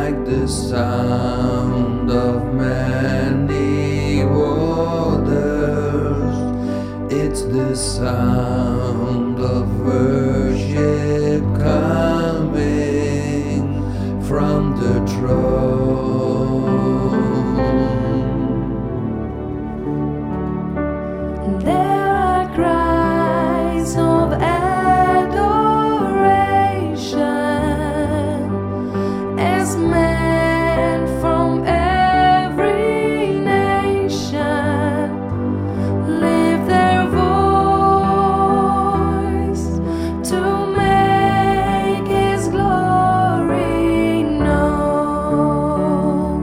like the sound of many waters. It's the sound of worship coming from the throne. There are cries of adoration as men from every nation lift their voice to make His glory known.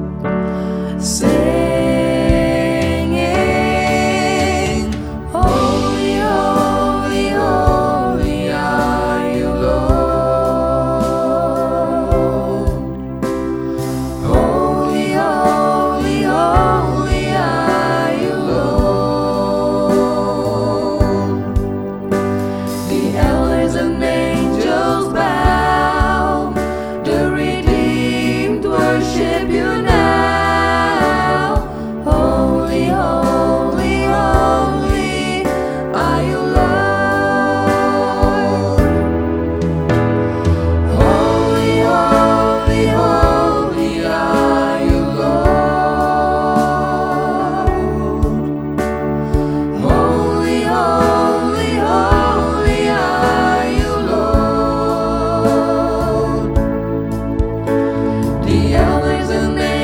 Singing, holy, holy, holy are you, Lord. Holy, holy, holy are you, Lord. The elders and angels bow, the redeemed worship you now. Holy, holy, holy are you, Lord. Holy, holy, holy are you, Lord. Holy, holy, holy are you, Lord. The elders and